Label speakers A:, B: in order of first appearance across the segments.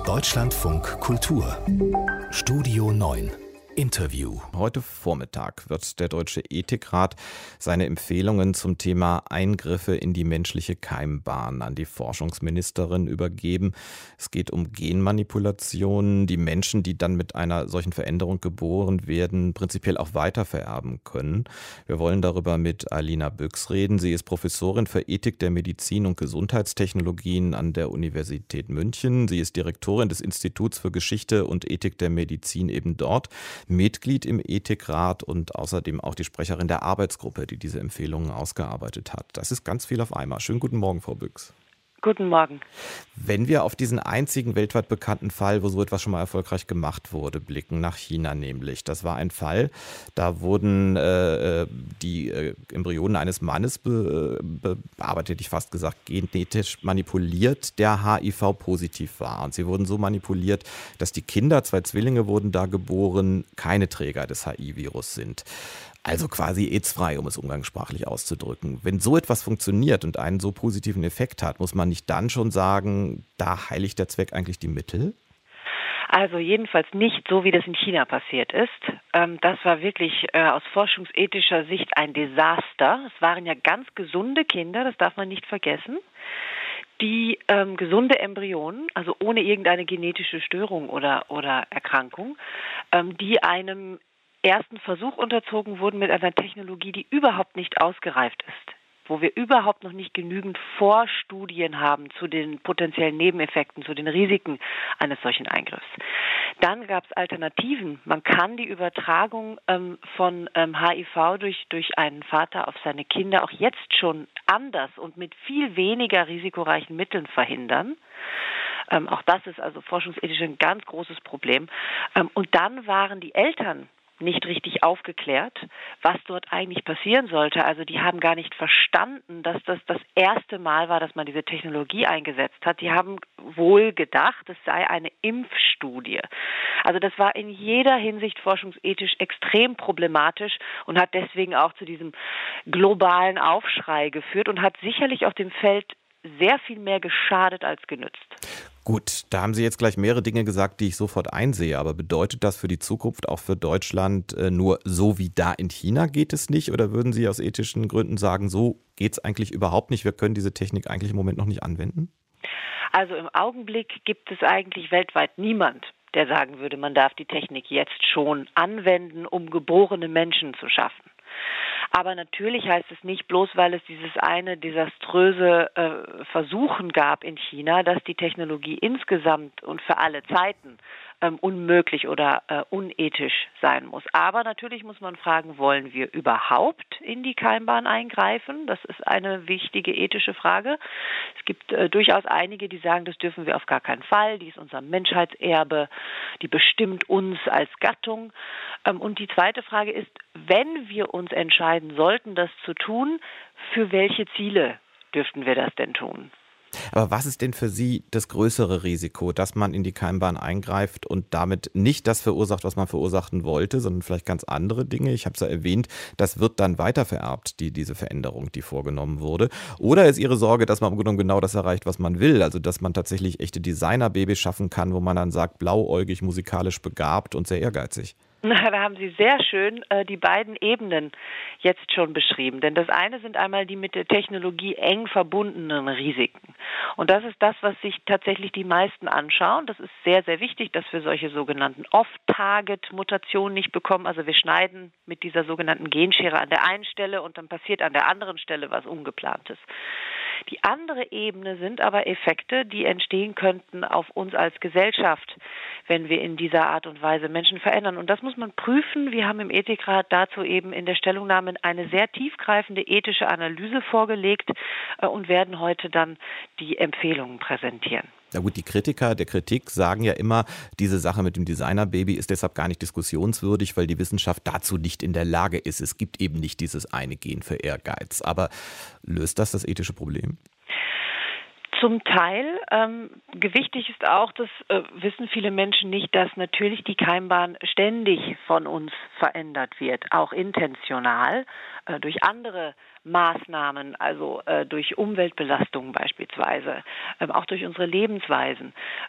A: Deutschlandfunk Kultur Studio 9 Interview.
B: Heute Vormittag wird der Deutsche Ethikrat seine Empfehlungen zum Thema Eingriffe in die menschliche Keimbahn an die Forschungsministerin übergeben. Es geht um Genmanipulationen, die Menschen, die dann mit einer solchen Veränderung geboren werden, prinzipiell auch weitervererben können. Wir wollen darüber mit Alina Büchs reden. Sie ist Professorin für Ethik der Medizin und Gesundheitstechnologien an der Universität München. Sie ist Direktorin des Instituts für Geschichte und Ethik der Medizin eben dort. Mitglied im Ethikrat und außerdem auch die Sprecherin der Arbeitsgruppe, die diese Empfehlungen ausgearbeitet hat. Das ist ganz viel auf einmal. Schönen guten Morgen, Frau Büchs.
C: Guten Morgen.
B: Wenn wir auf diesen einzigen weltweit bekannten Fall, wo so etwas schon mal erfolgreich gemacht wurde, blicken, nach China nämlich. Das war ein Fall, da wurden die Embryonen eines Mannes bearbeitet, hätte ich fast gesagt, genetisch manipuliert, der HIV-positiv war. Und sie wurden so manipuliert, dass die Kinder, 2 Zwillinge wurden da geboren, keine Träger des HIV-Virus sind. Also quasi AIDS-frei, um es umgangssprachlich auszudrücken. Wenn so etwas funktioniert und einen so positiven Effekt hat, muss man nicht dann schon sagen, da heiligt der Zweck eigentlich die Mittel?
C: Also jedenfalls nicht so, wie das in China passiert ist. Das war wirklich aus forschungsethischer Sicht ein Desaster. Es waren ja ganz gesunde Kinder, das darf man nicht vergessen. Die gesunde Embryonen, also ohne irgendeine genetische Störung oder Erkrankung, die einem ersten Versuch unterzogen wurden mit einer Technologie, die überhaupt nicht ausgereift ist, wo wir überhaupt noch nicht genügend Vorstudien haben zu den potenziellen Nebeneffekten, zu den Risiken eines solchen Eingriffs. Dann gab es Alternativen. Man kann die Übertragung von HIV durch einen Vater auf seine Kinder auch jetzt schon anders und mit viel weniger risikoreichen Mitteln verhindern. Auch das ist also forschungsethisch ein ganz großes Problem. Und dann waren die Eltern nicht richtig aufgeklärt, was dort eigentlich passieren sollte. Also die haben gar nicht verstanden, dass das erste Mal war, dass man diese Technologie eingesetzt hat. Die haben wohl gedacht, es sei eine Impfstudie. Also das war in jeder Hinsicht forschungsethisch extrem problematisch und hat deswegen auch zu diesem globalen Aufschrei geführt und hat sicherlich auf dem Feld sehr viel mehr geschadet als genützt.
B: Gut, da haben Sie jetzt gleich mehrere Dinge gesagt, die ich sofort einsehe. Aber bedeutet das für die Zukunft auch für Deutschland nur so wie da in China geht es nicht? Oder würden Sie aus ethischen Gründen sagen, so geht es eigentlich überhaupt nicht? Wir können diese Technik eigentlich im Moment noch nicht anwenden?
C: Also im Augenblick gibt es eigentlich weltweit niemand, der sagen würde, man darf die Technik jetzt schon anwenden, um geborene Menschen zu schaffen. Aber natürlich heißt es nicht, bloß weil es dieses eine desaströse Versuchen gab in China, dass die Technologie insgesamt und für alle Zeiten unmöglich oder unethisch sein muss. Aber natürlich muss man fragen, wollen wir überhaupt in die Keimbahn eingreifen? Das ist eine wichtige ethische Frage. Es gibt durchaus einige, die sagen, das dürfen wir auf gar keinen Fall. Die ist unser Menschheitserbe, die bestimmt uns als Gattung. Und die zweite Frage ist, wenn wir uns entscheiden sollten, das zu tun, für welche Ziele dürften wir das denn tun?
B: Aber was ist denn für Sie das größere Risiko, dass man in die Keimbahn eingreift und damit nicht das verursacht, was man verursachen wollte, sondern vielleicht ganz andere Dinge? Ich habe es ja erwähnt, das wird dann weitervererbt, diese Veränderung, die vorgenommen wurde. Oder ist Ihre Sorge, dass man im Grunde genommen genau das erreicht, was man will? Also, dass man tatsächlich echte Designerbabys schaffen kann, wo man dann sagt, blauäugig, musikalisch begabt und sehr ehrgeizig?
C: Da haben Sie sehr schön die beiden Ebenen jetzt schon beschrieben. Denn das eine sind einmal die mit der Technologie eng verbundenen Risiken. Und das ist das, was sich tatsächlich die meisten anschauen. Das ist sehr, sehr wichtig, dass wir solche sogenannten Off-Target-Mutationen nicht bekommen. Also wir schneiden mit dieser sogenannten Genschere an der einen Stelle und dann passiert an der anderen Stelle was Ungeplantes. Die andere Ebene sind aber Effekte, die entstehen könnten auf uns als Gesellschaft, wenn wir in dieser Art und Weise Menschen verändern. Und das muss man prüfen. Wir haben im Ethikrat dazu eben in der Stellungnahme eine sehr tiefgreifende ethische Analyse vorgelegt und werden heute dann die Empfehlungen präsentieren.
B: Na gut, die Kritiker der Kritik sagen ja immer, diese Sache mit dem Designerbaby ist deshalb gar nicht diskussionswürdig, weil die Wissenschaft dazu nicht in der Lage ist. Es gibt eben nicht dieses eine Gen für Ehrgeiz. Aber löst das ethische Problem?
C: Zum Teil. Gewichtig ist auch, das wissen viele Menschen nicht, dass natürlich die Keimbahn ständig von uns verändert wird, auch intentional, durch andere Maßnahmen, also durch Umweltbelastungen beispielsweise, auch durch unsere Lebensweisen.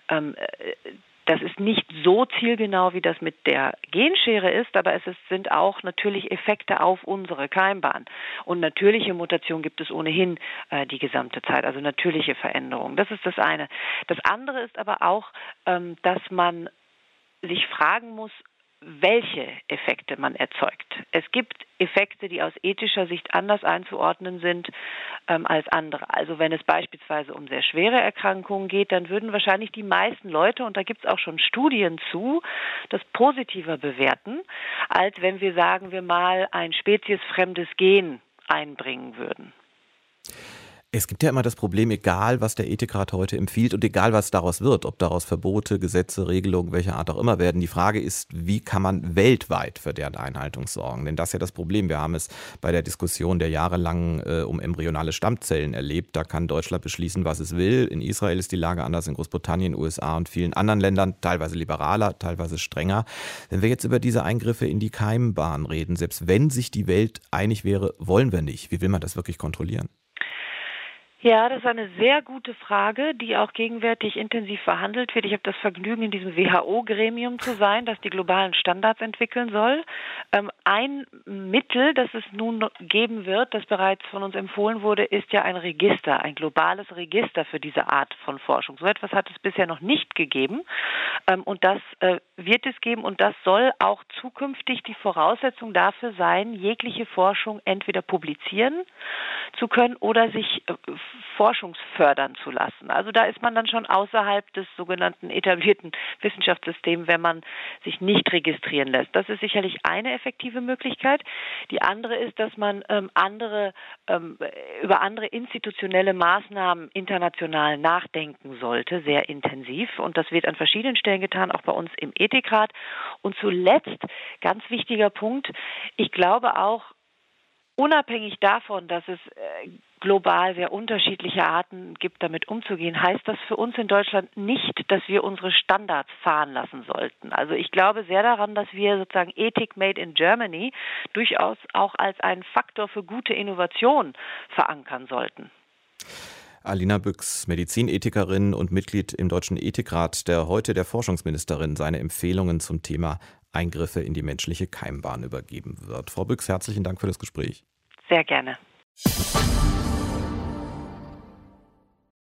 C: Das ist nicht so zielgenau, wie das mit der Genschere ist, aber sind auch natürlich Effekte auf unsere Keimbahn. Und natürliche Mutation gibt es ohnehin die gesamte Zeit, also natürliche Veränderungen. Das ist das eine. Das andere ist aber auch, dass man sich fragen muss, welche Effekte man erzeugt. Es gibt Effekte, die aus ethischer Sicht anders einzuordnen sind als andere. Also wenn es beispielsweise um sehr schwere Erkrankungen geht, dann würden wahrscheinlich die meisten Leute, und da gibt es auch schon Studien zu, das positiver bewerten, als wenn wir, sagen wir mal, ein speziesfremdes Gen einbringen würden.
B: Es gibt ja immer das Problem, egal was der Ethikrat heute empfiehlt und egal was daraus wird, ob daraus Verbote, Gesetze, Regelungen, welcher Art auch immer werden. Die Frage ist, wie kann man weltweit für deren Einhaltung sorgen? Denn das ist ja das Problem. Wir haben es bei der Diskussion der jahrelang um embryonale Stammzellen erlebt. Da kann Deutschland beschließen, was es will. In Israel ist die Lage anders, in Großbritannien, USA und vielen anderen Ländern, teilweise liberaler, teilweise strenger. Wenn wir jetzt über diese Eingriffe in die Keimbahn reden, selbst wenn sich die Welt einig wäre, wollen wir nicht. Wie will man das wirklich kontrollieren?
C: Ja, das ist eine sehr gute Frage, die auch gegenwärtig intensiv verhandelt wird. Ich habe das Vergnügen, in diesem WHO-Gremium zu sein, das die globalen Standards entwickeln soll. Ein Mittel, das es nun geben wird, das bereits von uns empfohlen wurde, ist ja ein Register, ein globales Register für diese Art von Forschung. So etwas hat es bisher noch nicht gegeben und das wird es geben und das soll auch zukünftig die Voraussetzung dafür sein, jegliche Forschung entweder publizieren zu können oder sich forschungsfördern zu lassen. Also da ist man dann schon außerhalb des sogenannten etablierten Wissenschaftssystems, wenn man sich nicht registrieren lässt. Das ist sicherlich eine effektive Möglichkeit. Die andere ist, dass man über andere institutionelle Maßnahmen international nachdenken sollte, sehr intensiv. Und das wird an verschiedenen Stellen getan, auch bei uns im Ethikrat. Und zuletzt, ganz wichtiger Punkt, ich glaube auch, unabhängig davon, dass es global sehr unterschiedliche Arten gibt, damit umzugehen, heißt das für uns in Deutschland nicht, dass wir unsere Standards fahren lassen sollten. Also ich glaube sehr daran, dass wir sozusagen Ethik made in Germany durchaus auch als einen Faktor für gute Innovation verankern sollten.
B: Alina Büchs, Medizinethikerin und Mitglied im Deutschen Ethikrat, der heute der Forschungsministerin seine Empfehlungen zum Thema Eingriffe in die menschliche Keimbahn übergeben wird. Frau Büchs, herzlichen Dank für das Gespräch.
C: Sehr gerne.